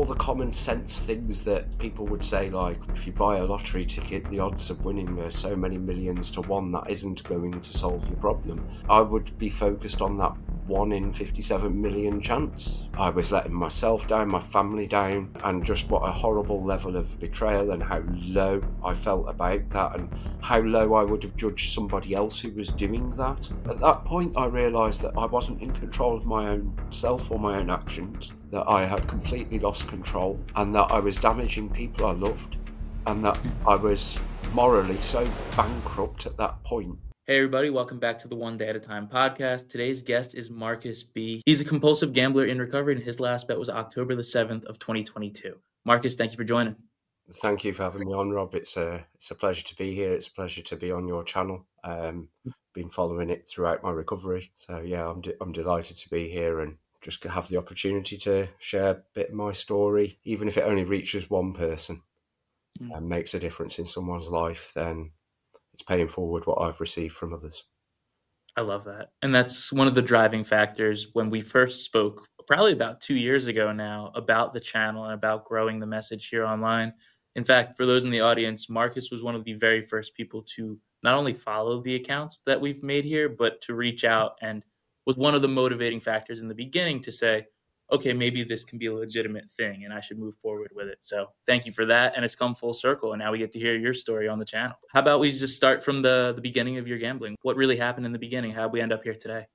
all the common sense things that people would say, like, if you buy a lottery ticket, the odds of winning are so many millions to one, that isn't going to solve your problem. I would be focused on that 1 in 57 million chance. I was letting myself down, my family down, and just what a horrible level of betrayal and how low I felt about that, and how low I would have judged somebody else who was doing that. At that point, I realised that I wasn't in control of my own self or my own actions, that I had completely lost control, and that I was damaging people I loved, and that I was morally so bankrupt at that point. Hey everybody, welcome back to the One Day at a Time podcast. Today's guest is Marcus B. He's a compulsive gambler in recovery, and his last bet was October the 7th of 2022. Marcus, thank you for joining. Thank you for having me on, Rob. It's a pleasure to be here. It's a pleasure to be on your channel. Been following it throughout my recovery. So yeah, I'm delighted to be here and just to have the opportunity to share a bit of my story, even if it only reaches one person and makes a difference in someone's life, then it's paying forward what I've received from others. I love that. And that's one of the driving factors when we first spoke, probably about 2 years ago now, about the channel and about growing the message here online. In fact, for those in the audience, Marcus was one of the very first people to not only follow the accounts that we've made here, but to reach out, and was one of the motivating factors in the beginning to say, okay, maybe this can be a legitimate thing and I should move forward with it. So thank you for that. And it's come full circle. And now we get to hear your story on the channel. How about we just start from the beginning of your gambling? What really happened in the beginning? How'd we end up here today?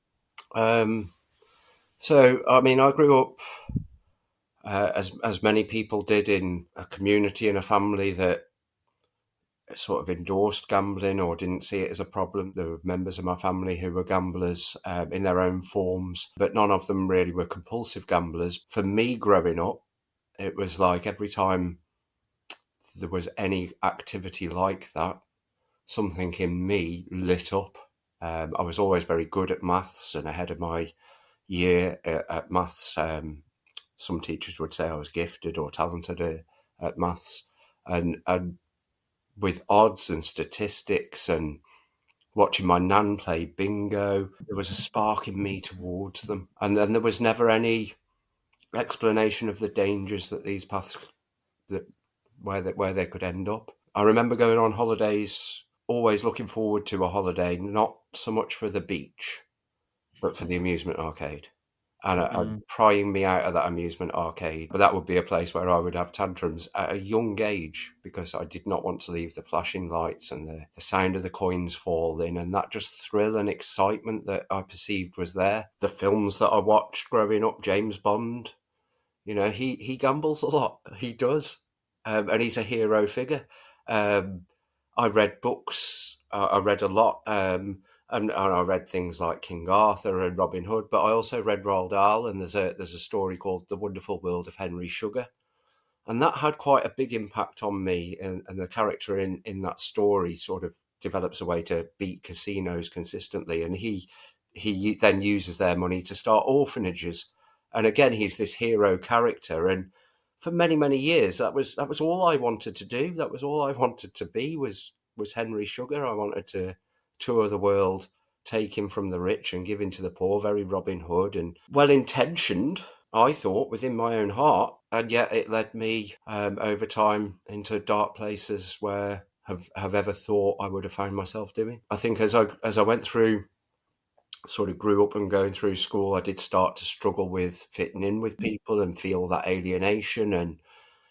So, I mean, I grew up, as many people did, in a community and a family that sort of endorsed gambling or didn't see it as a problem. There were members of my family who were gamblers in their own forms, but none of them really were compulsive gamblers. For me growing up, it was like every time there was any activity like that, something in me lit up. I was always very good at maths and ahead of my year at maths. Some teachers would say I was gifted or talented at maths. And with odds and statistics and watching my nan play bingo, there was a spark in me towards them. And then there was never any explanation of the dangers that these paths, where they could end up. I remember going on holidays, always looking forward to a holiday, not so much for the beach, but for the amusement arcade. And prying me out of that amusement arcade. But that would be a place where I would have tantrums at a young age because I did not want to leave the flashing lights and the sound of the coins falling and that just thrill and excitement that I perceived was there. The films that I watched growing up, James Bond, you know, he gambles a lot. He does. And he's a hero figure. I read books. I read a lot. And I read things like King Arthur and Robin Hood, but I also read Roald Dahl, and there's a story called The Wonderful World of Henry Sugar. And that had quite a big impact on me, and the character in that story sort of develops a way to beat casinos consistently, and he then uses their money to start orphanages. And again, he's this hero character, and for many, many years, that was all I wanted to do. That was all I wanted to be, was Henry Sugar. I wanted to tour the world, take him from the rich and give him to the poor, very Robin Hood and well-intentioned, I thought, within my own heart. And yet it led me over time into dark places where have ever thought I would have found myself doing. I think as I went through, sort of grew up and going through school, I did start to struggle with fitting in with people and feel that alienation,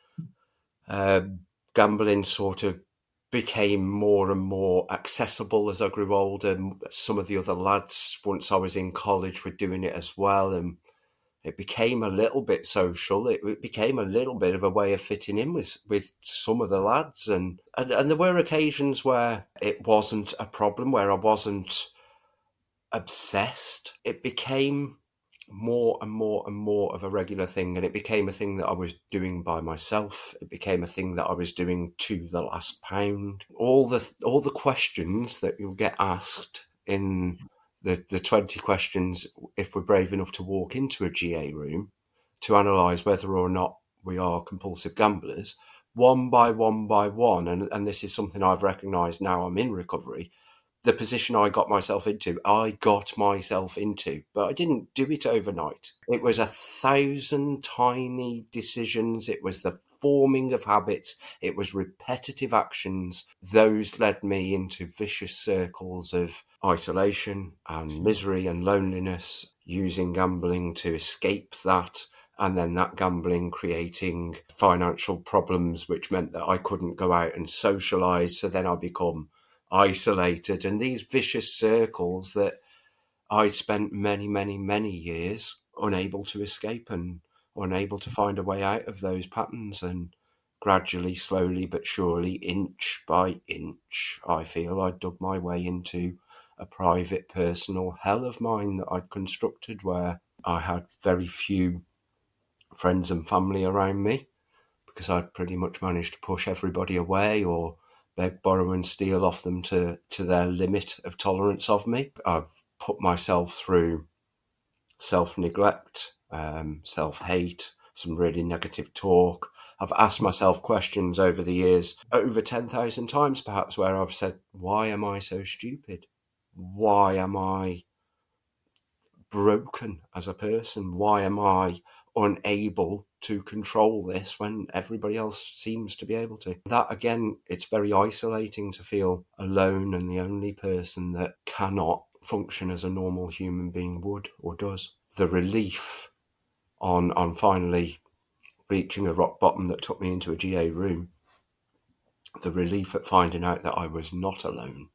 and gambling sort of became more and more accessible as I grew older. Some of the other lads, once I was in college, were doing it as well, and it became a little bit social. It became a little bit of a way of fitting in with some of the lads, and there were occasions where it wasn't a problem, where I wasn't obsessed. It became more and more and more of a regular thing, and it became a thing that I was doing by myself. It became a thing that I was doing to the last pound. All the questions that you'll get asked in the 20 questions, if we're brave enough to walk into a GA room to analyse whether or not we are compulsive gamblers, one by one by one, and this is something I've recognised now I'm in recovery, the position I got myself into, but I didn't do it overnight. It was 1,000 tiny decisions. It was the forming of habits. It was repetitive actions. Those led me into vicious circles of isolation and misery and loneliness, using gambling to escape that. And then that gambling creating financial problems, which meant that I couldn't go out and socialize. So then I become isolated, and these vicious circles that I spent many, many, many years unable to escape and unable to find a way out of those patterns. And gradually, slowly but surely, inch by inch, I feel I dug my way into a private, personal hell of mine that I'd constructed, where I had very few friends and family around me, because I'd pretty much managed to push everybody away or beg, borrow and steal off them to their limit of tolerance of me. I've put myself through self-neglect, self-hate, some really negative talk. I've asked myself questions over the years, over 10,000 times perhaps, where I've said, why am I so stupid? Why am I broken as a person? Why am I unable to control this when everybody else seems to be able to? That, again, it's very isolating to feel alone and the only person that cannot function as a normal human being would or does. The relief on finally reaching a rock bottom that took me into a GA room, the relief at finding out that I was not alone,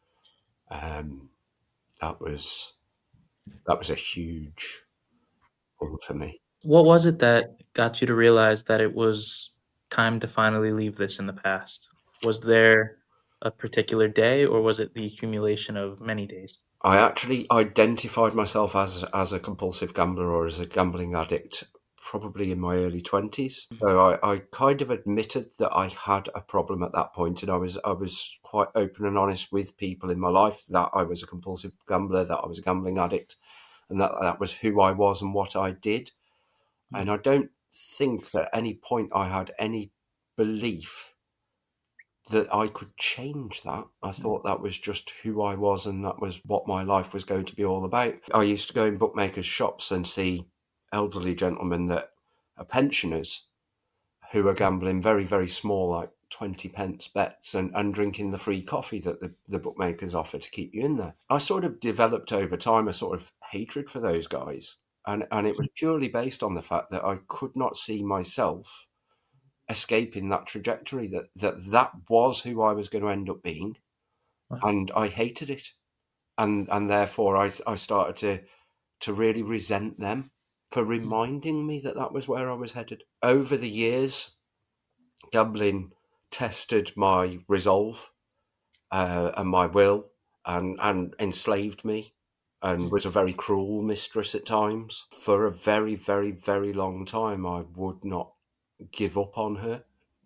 that was a huge thing for me. What was it that got you to realize that it was time to finally leave this in the past? Was there a particular day, or was it the accumulation of many days? I actually identified myself as a compulsive gambler or as a gambling addict probably in my early 20s. So I kind of admitted that I had a problem at that point, and I was quite open and honest with people in my life that I was a compulsive gambler, that I was a gambling addict, and that was who I was and what I did. And I don't think that at any point I had any belief that I could change that. I thought that was just who I was, and that was what my life was going to be all about. I used to go in bookmakers' shops and see elderly gentlemen that are pensioners who are gambling very, very small, like 20 pence bets, and drinking the free coffee that the bookmakers offer to keep you in there. I sort of developed over time a sort of hatred for those guys. And it was purely based on the fact that I could not see myself escaping that trajectory, that was who I was going to end up being. Wow. And I hated it. And therefore I started to really resent them for reminding me that was where I was headed. Over the years, gambling tested my resolve and my will and enslaved me, and was a very cruel mistress at times. For a very, very, very long time, I would not give up on her.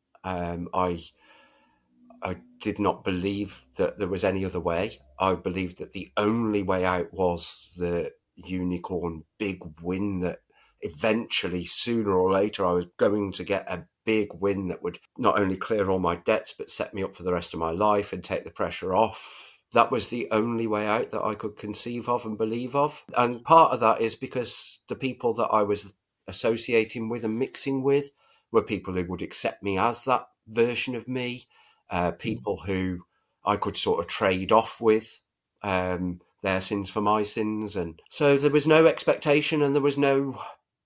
I did not believe that there was any other way. I believed that the only way out was the unicorn big win, that eventually, sooner or later, I was going to get a big win that would not only clear all my debts, but set me up for the rest of my life and take the pressure off. That was the only way out that I could conceive of and believe of. And part of that is because the people that I was associating with and mixing with were people who would accept me as that version of me, people who I could sort of trade off with their sins for my sins. And so there was no expectation, and there was no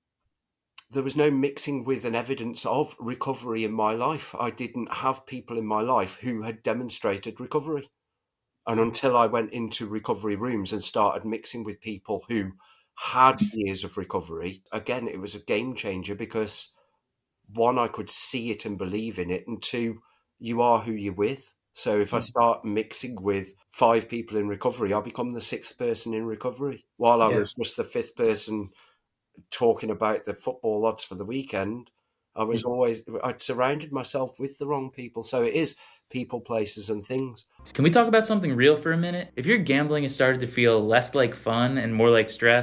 mixing with an evidence of recovery in my life. I didn't have people in my life who had demonstrated recovery. And until I went into recovery rooms and started mixing with people who had years of recovery, again, it was a game changer, because one, I could see it and believe in it, and two, you are who you're with. So if I start mixing with 5 people in recovery, I'll become the 6th person in recovery, while I was just the 5th person talking about the football odds for the weekend. I'd surrounded myself with the wrong people. So it is people, places, and things. Can we talk about something real for a minute? If your gambling has started to feel less like fun and more like stress,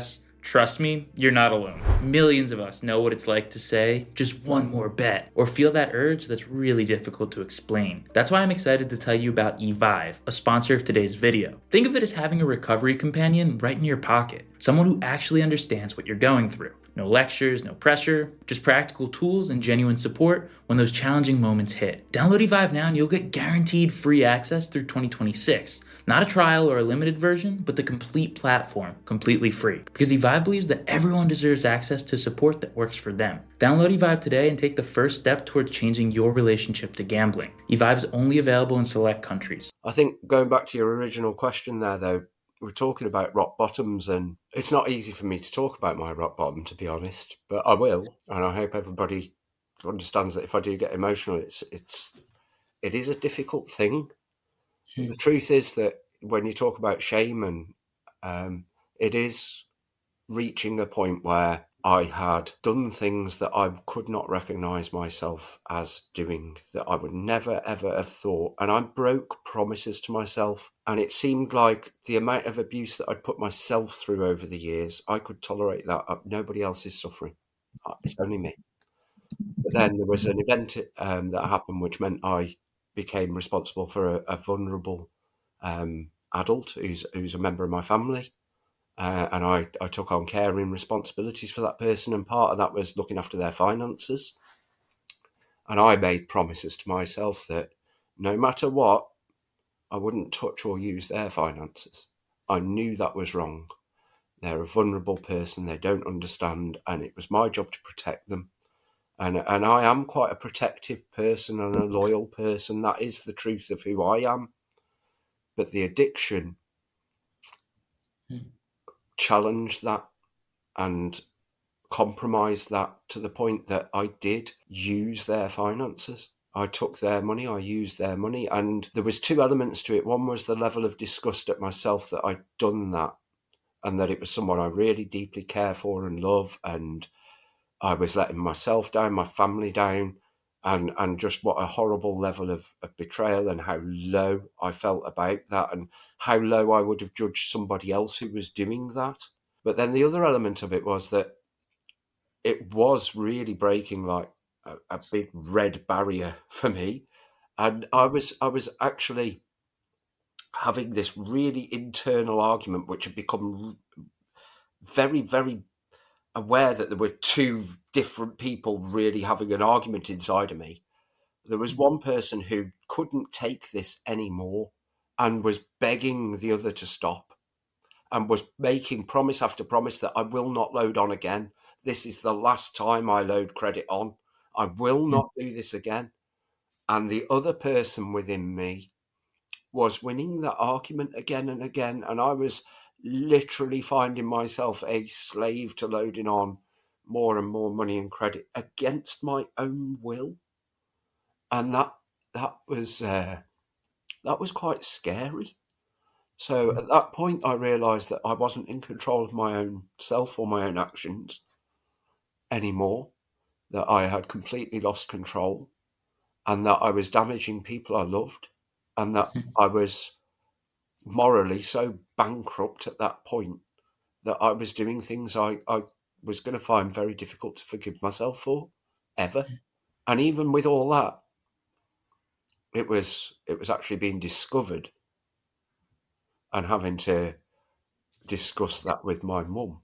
Trust me, you're not alone. Millions of us know what it's like to say, just one more bet, or feel that urge that's really difficult to explain. That's why I'm excited to tell you about eVive, a sponsor of today's video. Think of it as having a recovery companion right in your pocket, someone who actually understands what you're going through. No lectures, no pressure, just practical tools and genuine support when those challenging moments hit. Download eVive now and you'll get guaranteed free access through 2026. Not a trial or a limited version, but the complete platform, completely free. Because eVive believes that everyone deserves access to support that works for them. Download eVive today and take the first step towards changing your relationship to gambling. eVive is only available in select countries. I think going back to your original question there, though, we're talking about rock bottoms, and it's not easy for me to talk about my rock bottom, to be honest, but I will, and I hope everybody understands that if I do get emotional, it is a difficult thing. The truth is that when you talk about shame, and it is reaching a point where I had done things that I could not recognise myself as doing, that I would never, ever have thought. And I broke promises to myself. And it seemed like the amount of abuse that I'd put myself through over the years, I could tolerate that. Nobody else is suffering. It's only me. But then there was an event that happened which meant I became responsible for a vulnerable adult who's a member of my family. And I took on caring responsibilities for that person, and part of that was looking after their finances. And I made promises to myself that no matter what, I wouldn't touch or use their finances. I knew that was wrong. They're a vulnerable person, they don't understand, and it was my job to protect them. And I am quite a protective person and a loyal person. That is the truth of who I am. But the addiction challenged that and compromised that to the point that I did use their finances. I took their money, I used their money, and there was two elements to it. One was the level of disgust at myself that I'd done that, and that it was someone I really deeply care for and love, and I was letting myself down, my family down, and just what a horrible level of betrayal, and how low I felt about that, and how low I would have judged somebody else who was doing that. But then the other element of it was that it was really breaking like a big red barrier for me. And I was actually having this really internal argument, which had become very, very aware that there were two different people really having an argument inside of me. There was one person who couldn't take this anymore and was begging the other to stop, and was making promise after promise that I will not load on again. This is the last time I load credit on. I will not do this again. And the other person within me was winning that argument again and again. And I was literally finding myself a slave to loading on more and more money and credit against my own will. And that was quite scary. So at that point, I realised that I wasn't in control of my own self or my own actions anymore, that I had completely lost control, and that I was damaging people I loved, and that I was morally so bankrupt at that point that I was doing things I was going to find very difficult to forgive myself for, ever. And even with all that, it was actually being discovered and having to discuss that with my mum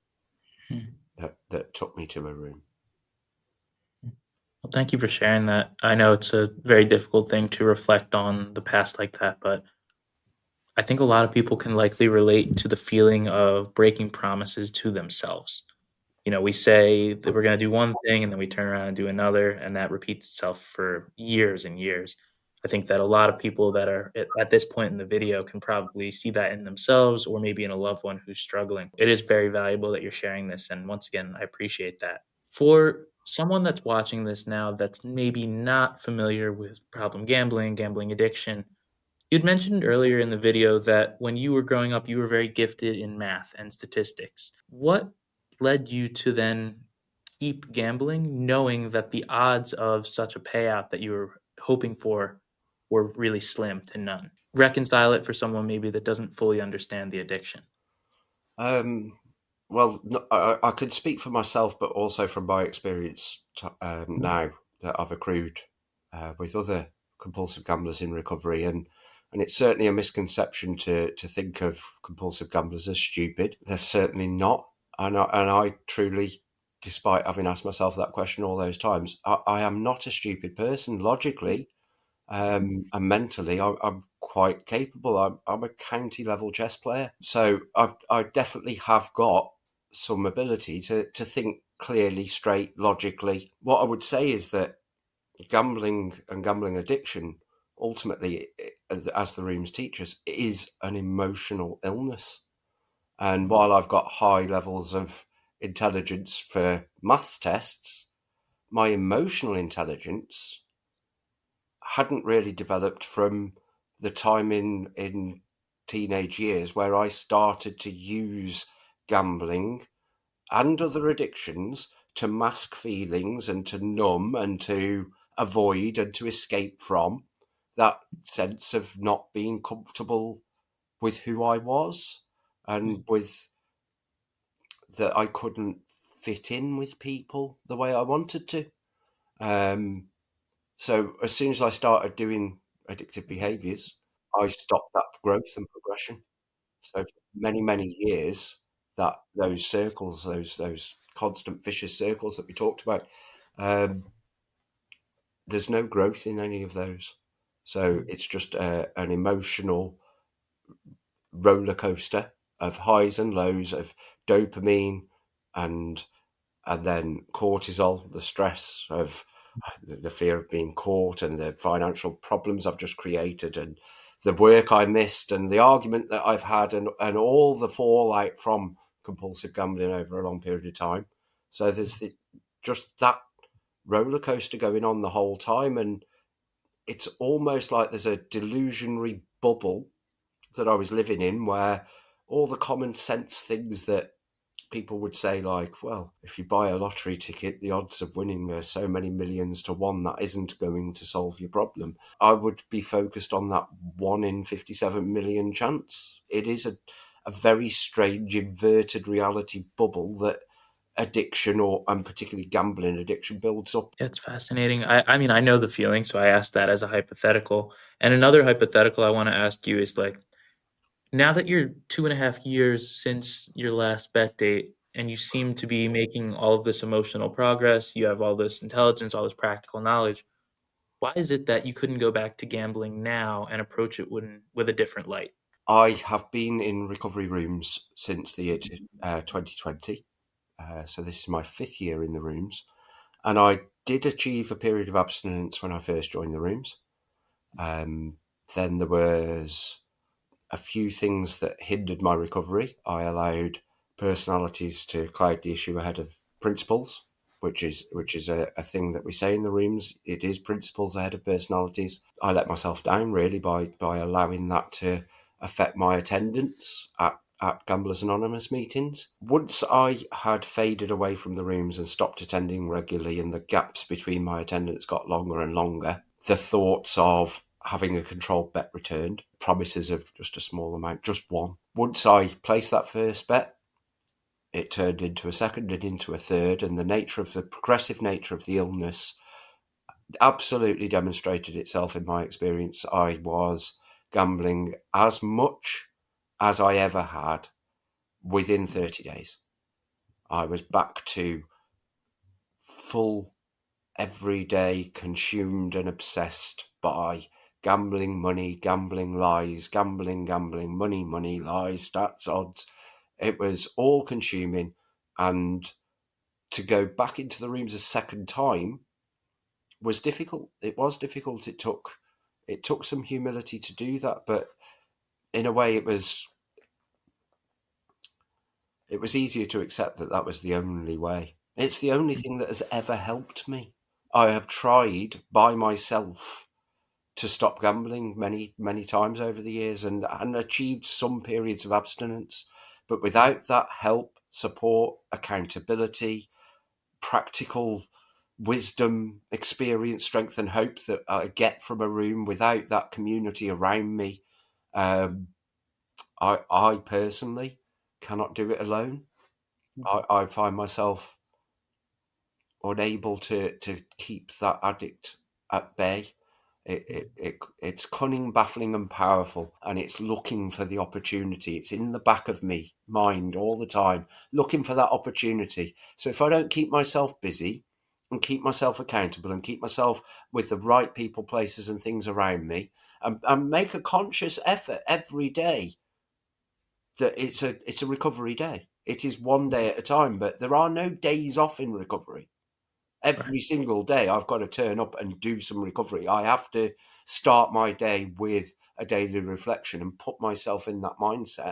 that took me to a room. Well, thank you for sharing that. I know it's a very difficult thing to reflect on the past like that, but I think a lot of people can likely relate to the feeling of breaking promises to themselves. You know, we say that we're going to do one thing and then we turn around and do another, and that repeats itself for years and years. I think that a lot of people that are at this point in the video can probably see that in themselves or maybe in a loved one who's struggling. It is very valuable that you're sharing this. And once again, I appreciate that. For someone that's watching this now that's maybe not familiar with problem gambling, gambling addiction, you'd mentioned earlier in the video that when you were growing up, you were very gifted in math and statistics. What led you to then keep gambling, knowing that the odds of such a payout that you were hoping for were really slim to none? Reconcile it for someone maybe that doesn't fully understand the addiction. Well, I could speak for myself, but also from my experience now that I've accrued with other compulsive gamblers in recovery, and it's certainly a misconception to think of compulsive gamblers as stupid. They're certainly not, and I truly, despite having asked myself that question all those times, I am not a stupid person. Logically, and mentally, I'm quite capable. I'm a county level chess player, so I definitely have got some ability to think clearly, straight, logically. What I would say is that gambling and gambling addiction, ultimately, as the rooms teach us, is an emotional illness. And while I've got high levels of intelligence for maths tests, my emotional intelligence hadn't really developed from the time in teenage years where I started to use gambling and other addictions to mask feelings and to numb and to avoid and to escape from that sense of not being comfortable with who I was and with that I couldn't fit in with people the way I wanted to. So as soon as I started doing addictive behaviours, I stopped that growth and progression. So for many, many years, that those circles, those constant vicious circles that we talked about, um, there's no growth in any of those. So it's just an emotional roller coaster of highs and lows, of dopamine and and then cortisol, the stress of the fear of being caught and the financial problems I've just created and the work I missed and the argument that I've had and all the fallout from compulsive gambling over a long period of time. So there's just that roller coaster going on the whole time. And it's almost like there's a delusionary bubble that I was living in where all the common sense things that people would say, like, well, if you buy a lottery ticket, the odds of winning are so many millions to one, that isn't going to solve your problem. I would be focused on that 1 in 57 million chance. It is a very strange inverted reality bubble that addiction and particularly gambling addiction builds up. It's fascinating. I mean, I know the feeling, so I asked that as a hypothetical. And another hypothetical I want to ask you is like, now that you're 2.5 years since your last bet date, and you seem to be making all of this emotional progress, you have all this intelligence, all this practical knowledge. Why is it that you couldn't go back to gambling now and approach it with a different light? I have been in recovery rooms since the year 2020. So this is my 5th year in the rooms. And I did achieve a period of abstinence when I first joined the rooms. Then there was a few things that hindered my recovery. I allowed personalities to cloud the issue ahead of principles, which is a thing that we say in the rooms. It is principles ahead of personalities. I let myself down really by allowing that to affect my attendance at Gamblers Anonymous meetings. Once I had faded away from the rooms and stopped attending regularly and the gaps between my attendance got longer and longer, the thoughts of having a controlled bet returned, promises of just a small amount, just one. Once I placed that first bet, it turned into a second and into a third, and the progressive nature of the illness absolutely demonstrated itself in my experience. I was gambling as much as I ever had within 30 days. I was back to full, everyday, consumed and obsessed by gambling, money, gambling, lies, gambling, money, lies, stats, odds. It was all consuming. And to go back into the rooms a second time was difficult. It was difficult. It took some humility to do that, but in a way it was easier to accept that that was the only way. It's the only thing that has ever helped me. I have tried by myself to stop gambling many, many times over the years and achieved some periods of abstinence. But without that help, support, accountability, practical wisdom, experience, strength, and hope that I get from a room, without that community around me, I personally cannot do it alone. I find myself unable to keep that addict at bay. It's cunning, baffling, and powerful, and it's looking for the opportunity. It's in the back of me mind all the time, looking for that opportunity. So if I don't keep myself busy and keep myself accountable and keep myself with the right people, places, and things around me, and make a conscious effort every day, that it's a recovery day. It is one day at a time, but there are no days off in recovery. Every single day I've got to turn up and do some recovery. I have to start my day with a daily reflection and put myself in that mindset.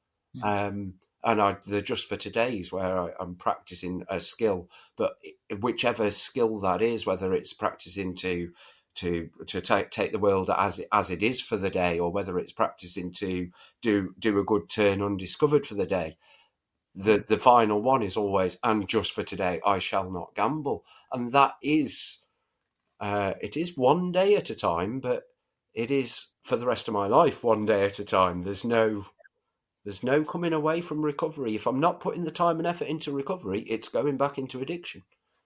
And they're just for today's where I'm practicing a skill, but whichever skill that is, whether it's practicing to take the world as it is for the day, or whether it's practicing to do a good turn undiscovered for the day. The final one is always, and just for today, I shall not gamble. And that is, it is one day at a time, but it is for the rest of my life, one day at a time. There's no coming away from recovery. If I'm not putting the time and effort into recovery, it's going back into addiction.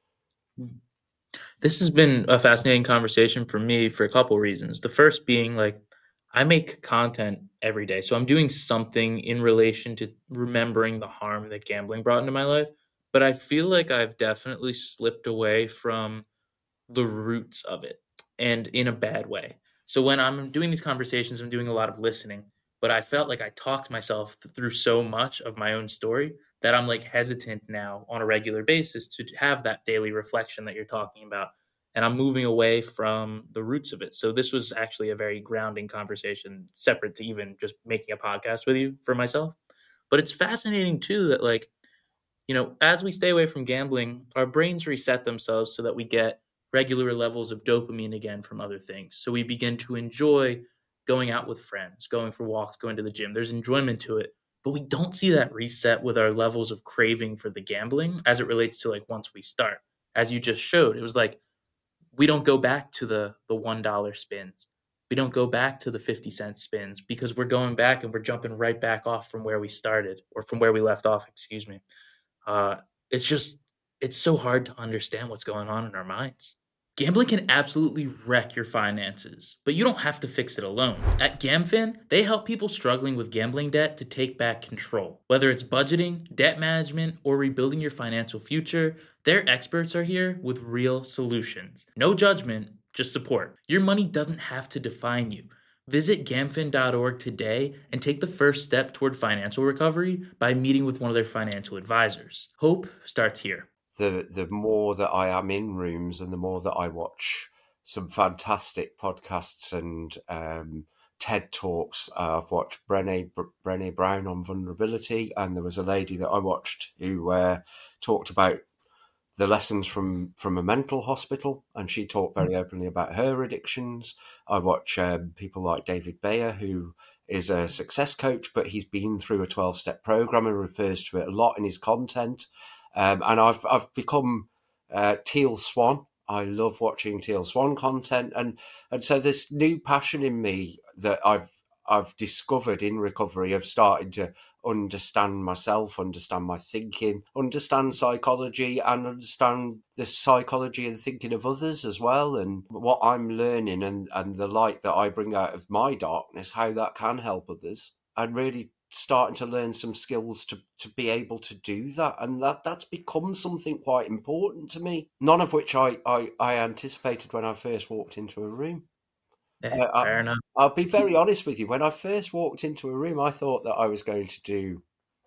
This has been a fascinating conversation for me for a couple of reasons. The first being, like, I make content every day, so I'm doing something in relation to remembering the harm that gambling brought into my life. But I feel like I've definitely slipped away from the roots of it, and in a bad way. So when I'm doing these conversations, I'm doing a lot of listening, but I felt like I talked myself through so much of my own story that I'm like hesitant now on a regular basis to have that daily reflection that you're talking about. And I'm moving away from the roots of it. So this was actually a very grounding conversation, separate to even just making a podcast with you for myself. But it's fascinating too that, like, as we stay away from gambling, our brains reset themselves so that we get regular levels of dopamine again from other things. So we begin to enjoy going out with friends, going for walks, going to the gym. There's enjoyment to it, but we don't see that reset with our levels of craving for the gambling as it relates to, like, once we start. As you just showed, it was like we don't go back to the $1 spins. We don't go back to the 50-cent spins because we're going back and we're jumping right back off from where we started, or from where we left off, excuse me. Uh, it's so hard to understand what's going on in our minds. Gambling can absolutely wreck your finances, but you don't have to fix it alone. At GamFin, they help people struggling with gambling debt to take back control. Whether it's budgeting, debt management, or rebuilding your financial future, their experts are here with real solutions. No judgment, just support. Your money doesn't have to define you. Visit gamfin.org today and take the first step toward financial recovery by meeting with one of their financial advisors. Hope starts here. The more that I am in rooms and the more that I watch some fantastic podcasts and TED Talks, I've watched Brené Brown on vulnerability, and there was a lady that I watched who talked about the lessons from a mental hospital, and she talked very openly about her addictions. I watch people like David Bayer, who is a success coach, but he's been through a 12-step program and refers to it a lot in his content. And I've become Teal Swan. I love watching Teal Swan content, and so this new passion in me that I've discovered in recovery of starting to understand myself, understand my thinking, understand psychology, and understand the psychology and thinking of others as well, and what I'm learning and the light that I bring out of my darkness, how that can help others, and really starting to learn some skills to be able to do that. And that's become something quite important to me, none of which I anticipated when I first walked into a room. Fair enough. I'll be very honest with you. When I first walked into a room, I thought that I was going to do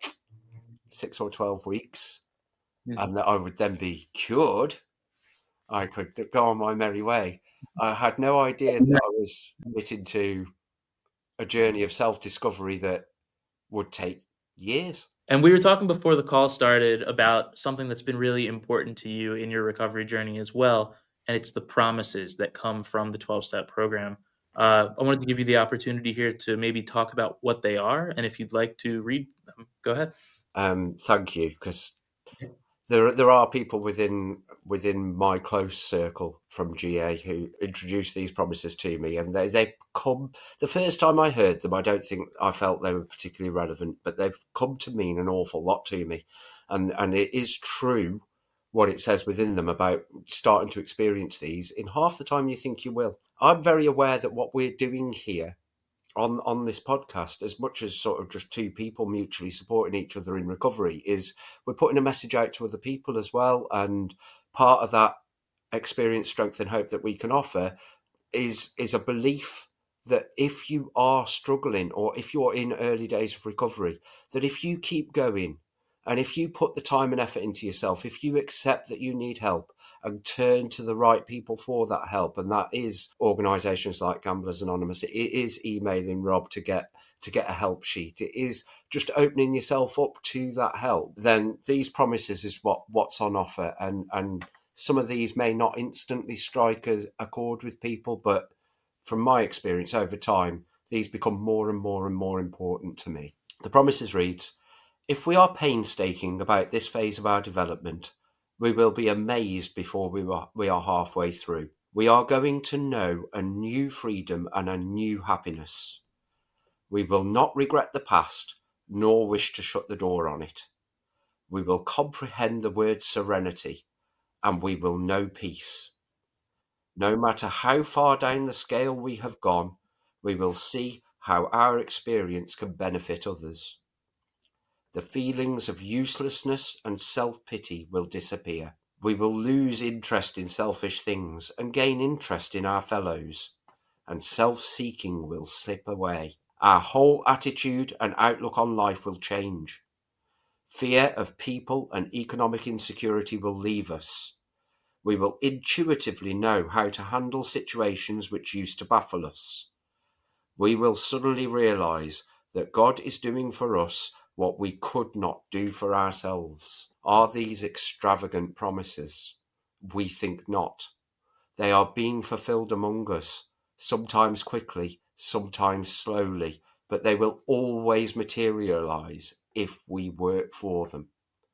6 or 12 weeks and that I would then be cured. I could go on my merry way. I had no idea that I was committed to a journey of self-discovery that would take years. And we were talking before the call started about something that's been really important to you in your recovery journey as well, and it's the promises that come from the 12-step program. I wanted to give you the opportunity here to maybe talk about what they are, and if you'd like to read them, go ahead. Thank you, because there are people within my close circle from GA who introduced these promises to me, and they've come. The first time I heard them, I don't think I felt they were particularly relevant, but they've come to mean an awful lot to me. and it is true what it says within them about starting to experience these in half the time you think you will. I'm very aware that what we're doing here on this podcast, as much as sort of just two people mutually supporting each other in recovery, is we're putting a message out to other people as well. And part of that experience, strength and hope that we can offer is a belief that if you are struggling or if you're in early days of recovery, that if you keep going and if you put the time and effort into yourself, if you accept that you need help and turn to the right people for that help, and that is organisations like Gamblers Anonymous, it is emailing Rob to get a help sheet, it is just opening yourself up to that help, then these promises is what's on offer. And some of these may not instantly strike a chord with people, but from my experience over time, these become more and more and more important to me. The promises reads, if we are painstaking about this phase of our development, we will be amazed before we are halfway through. We are going to know a new freedom and a new happiness. We will not regret the past, nor wish to shut the door on it. We will comprehend the word serenity, and we will know peace. No matter how far down the scale we have gone, we will see how our experience can benefit others. The feelings of uselessness and self-pity will disappear. We will lose interest in selfish things and gain interest in our fellows, and self-seeking will slip away. Our whole attitude and outlook on life will change. Fear of people and economic insecurity will leave us. We will intuitively know how to handle situations which used to baffle us. We will suddenly realize that God is doing for us what we could not do for ourselves. Are these extravagant promises? We think not. They are being fulfilled among us, sometimes quickly, sometimes slowly, but they will always materialize if we work for them.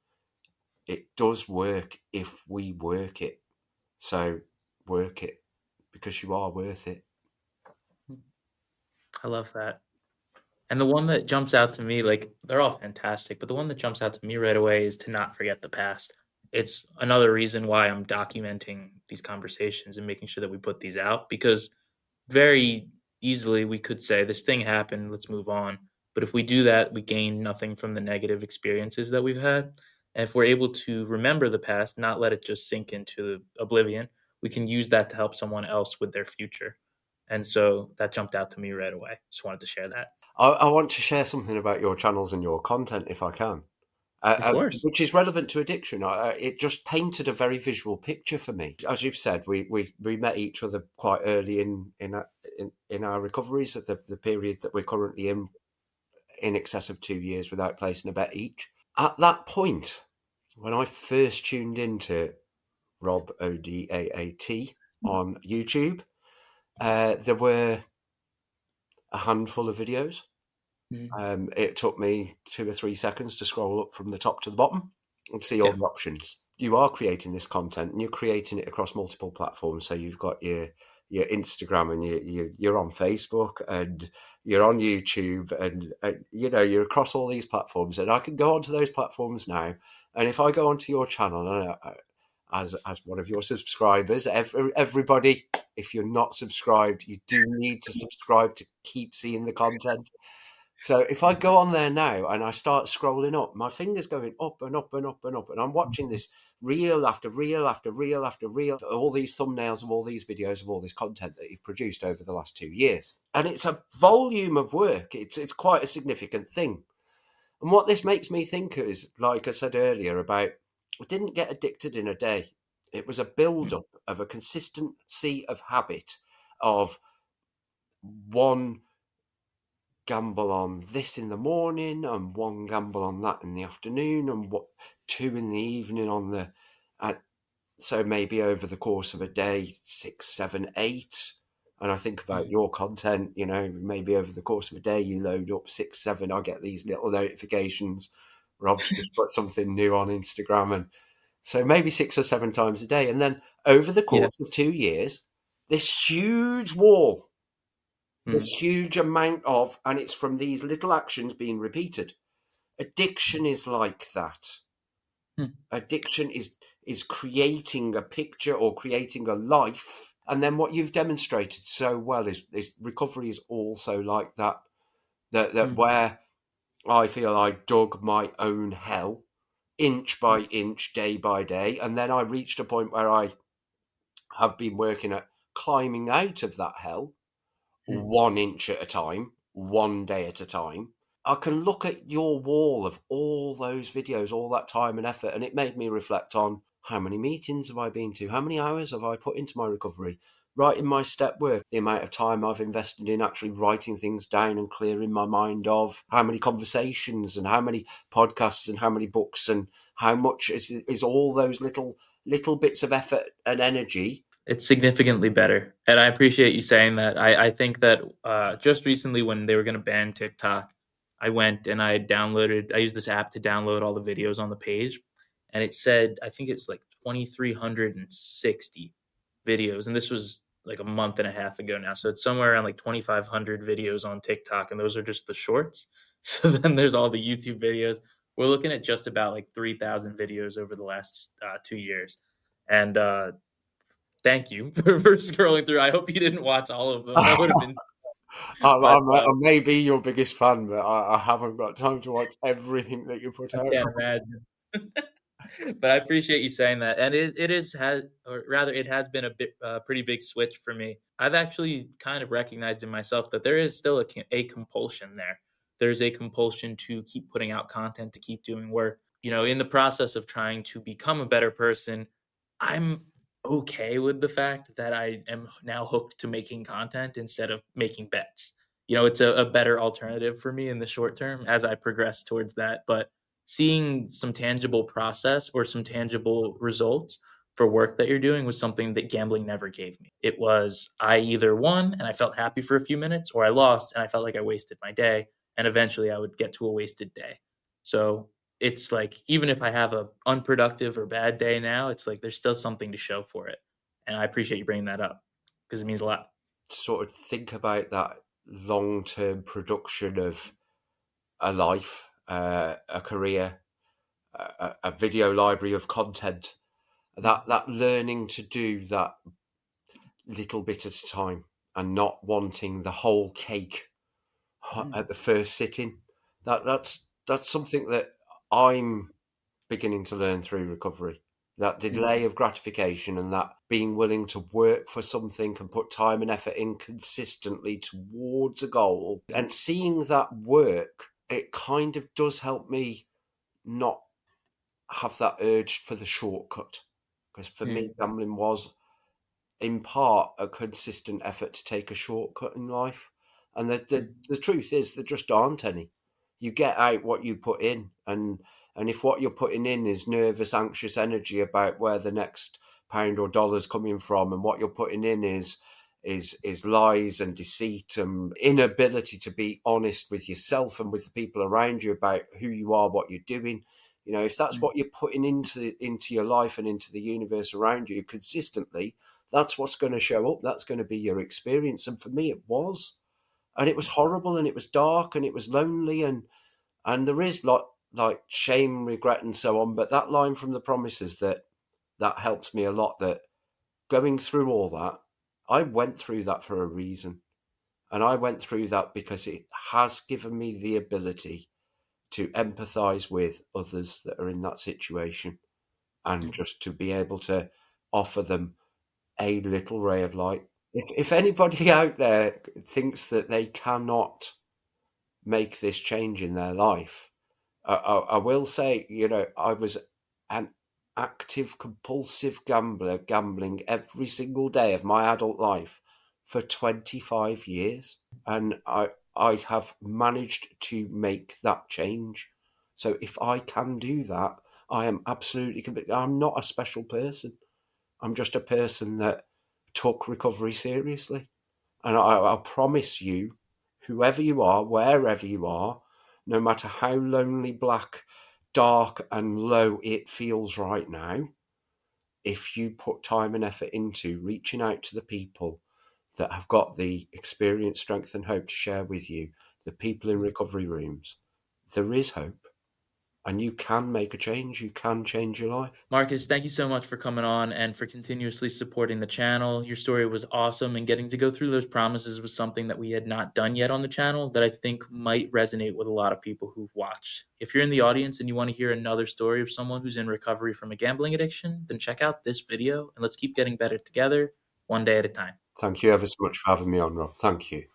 It does work if we work it. So work it, because you are worth it. I love that. And the one that jumps out to me, like, they're all fantastic, but the one that jumps out to me right away is to not forget the past. It's another reason why I'm documenting these conversations and making sure that we put these out, because very easily we could say, this thing happened, let's move on. But if we do that, we gain nothing from the negative experiences that we've had. And if we're able to remember the past, not let it just sink into oblivion, we can use that to help someone else with their future. And so that jumped out to me right away. Just wanted to share that. I want to share something about your channels and your content, if I can, Of course. which is relevant to addiction. It just painted a very visual picture for me. As you've said, we met each other quite early in our recoveries at the period that we're currently in excess of 2 years without placing a bet each. At that point, when I first tuned into Rob Odaat on YouTube, there were a handful of videos. It took me 2 or 3 seconds to scroll up from the top to the bottom and see all the options. You are creating this content and you're creating it across multiple platforms. So you've got your Instagram and you're on Facebook and you're on YouTube and you're across all these platforms. And I can go onto those platforms now. And if I go onto your channel as one of your subscribers, everybody, if you're not subscribed, you do need to subscribe to keep seeing the content. So if I go on there now and I start scrolling up, my finger's going up and up and up and up, and I'm watching this reel after reel after reel after reel, all these thumbnails of all these videos of all this content that you've produced over the last 2 years. And it's a volume of work. It's quite a significant thing. And what this makes me think is, like I said earlier, about I didn't get addicted in a day. It was a build-up of a consistency of habit of one gamble on this in the morning and one gamble on that in the afternoon and two in the evening on the so maybe over the course of a day 6, 7, 8. And I think about your content, maybe over the course of a day you load up 6, 7. I get these little notifications. Rob's just put something new on Instagram, and so maybe 6 or 7 times a day. And then over the course of 2 years, this huge wall, this huge amount of, and it's from these little actions being repeated. Addiction is like that. Addiction is creating a picture or creating a life. And then what you've demonstrated so well is recovery is also like that. That where I feel I dug my own hell inch by inch, day by day. And then I reached a point where I have been working at climbing out of that hell 1 inch at a time, 1 day at a time. I can look at your wall of all those videos, all that time and effort, and it made me reflect on how many meetings have I been to? How many hours have I put into my recovery? Writing my step work, the amount of time I've invested in actually writing things down and clearing my mind of how many conversations and how many podcasts and how many books and how much is all those little bits of effort and energy. It's significantly better. And I appreciate you saying that. I think that just recently when they were going to ban TikTok, I went and I used this app to download all the videos on the page. And it said, I think it's like 2,360 videos. And this was like a month and a half ago now. So it's somewhere around like 2,500 videos on TikTok. And those are just the shorts. So then there's all the YouTube videos. We're looking at just about like 3,000 videos over the last 2 years. And thank you for scrolling through. I hope you didn't watch all of them. That would have been. I may be your biggest fan, but I haven't got time to watch everything that you put I out. can't imagine. But I appreciate you saying that, and it has been a bit pretty big switch for me. I've actually kind of recognized in myself that there is still a compulsion there. There's a compulsion to keep putting out content, to keep doing work. In the process of trying to become a better person, I'm okay with the fact that I am now hooked to making content instead of making bets. It's a better alternative for me in the short term as I progress towards that. But seeing some tangible process or some tangible results for work that you're doing was something that gambling never gave me. It was I either won and I felt happy for a few minutes, or I lost and I felt like I wasted my day. And eventually I would get to a wasted day. So it's like, even if I have a unproductive or bad day now, it's like there's still something to show for it. And I appreciate you bringing that up because it means a lot. Sort of think about that long-term production of a life, a career, a video library of content, that learning to do that little bit at a time and not wanting the whole cake at the first sitting. That's something that I'm beginning to learn through recovery. That delay of gratification and that being willing to work for something and put time and effort in consistently towards a goal, and seeing that work, it kind of does help me not have that urge for the shortcut. Because for me, gambling was in part a consistent effort to take a shortcut in life. And the truth is there just aren't any. You get out what you put in, and if what you're putting in is nervous, anxious energy about where the next pound or dollar's coming from, and what you're putting in is lies and deceit and inability to be honest with yourself and with the people around you about who you are, what you're doing. If that's what you're putting into your life and into the universe around you consistently, that's what's going to show up. That's going to be your experience. And for me, it was. And it was horrible, and it was dark, and it was lonely, and there is like shame, regret, and so on. But that line from The Promises, that helps me a lot. That going through all that, I went through that for a reason. And I went through that because it has given me the ability to empathise with others that are in that situation, and just to be able to offer them a little ray of light. If anybody out there thinks that they cannot make this change in their life, I will say, I was an active, compulsive gambler, gambling every single day of my adult life for 25 years. And I have managed to make that change. So if I can do that, I am absolutely convinced. I'm not a special person. I'm just a person that took recovery seriously. And I promise you, whoever you are, wherever you are, no matter how lonely, black, dark and low it feels right now, if you put time and effort into reaching out to the people that have got the experience, strength and hope to share with you, the people in recovery rooms, there is hope. and you can make a change. You can change your life. Marcus, thank you so much for coming on and for continuously supporting the channel. Your story was awesome, and getting to go through those promises was something that we had not done yet on the channel that I think might resonate with a lot of people who've watched. If you're in the audience and you want to hear another story of someone who's in recovery from a gambling addiction, then check out this video and let's keep getting better together, one day at a time. Thank you ever so much for having me on, Rob. Thank you.